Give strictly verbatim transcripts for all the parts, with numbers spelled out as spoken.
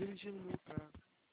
dirigindo meu carro.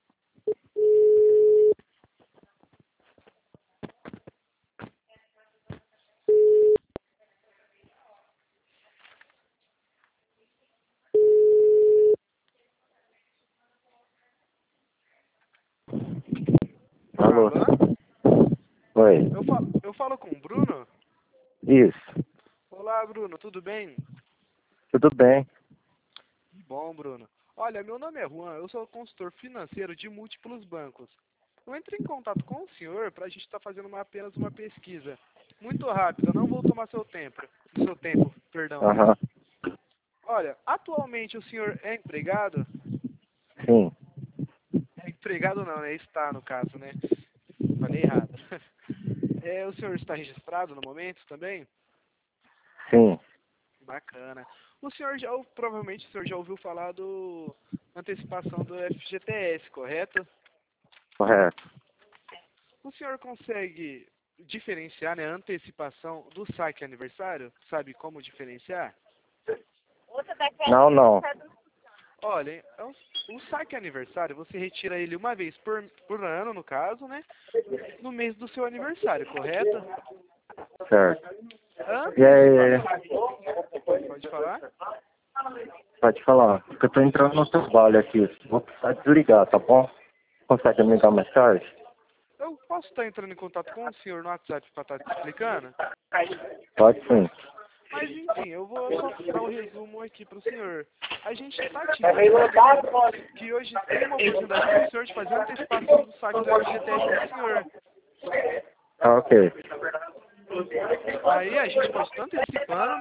Alô? Alô? Oi. Eu falo, eu falo com o Bruno? Isso. Olá, Bruno, tudo bem? Tudo bem? Bom, Bruno. Olha, meu nome é Juan, eu sou consultor financeiro de múltiplos bancos. Eu entrei em contato com o senhor para a gente estar fazendo uma, apenas uma pesquisa. Muito rápida, não vou tomar seu tempo. Seu tempo, perdão. Aham. Olha, atualmente o senhor é empregado? Sim. É empregado não, né? Está, no caso, né? Falei errado. É, o senhor está registrado no momento também? Sim. Bacana. O senhor já, ou provavelmente o senhor já ouviu falar do antecipação do F G T S, correto? Correto. O senhor consegue diferenciar, né, a antecipação do saque aniversário? Sabe como diferenciar? Não, não. Olha, é um- o saque aniversário, você retira ele uma vez por, por ano, no caso, né? No mês do seu aniversário, correto? Certo. A E aí? antecipação... Pode falar? Pode falar. Porque eu tô entrando no trabalho aqui. Vou precisar desligar, tá bom? Consegue me ligar mais tarde? Eu posso estar entrando em contato com o senhor no WhatsApp para estar te explicando? Pode sim. Mas enfim, eu vou só dar um resumo aqui para o senhor. A gente está te ligando que hoje tem uma oportunidade para o senhor de fazer a antecipação do saque do F G T S do senhor. Tá ok. Aí a gente pode estar antecipando,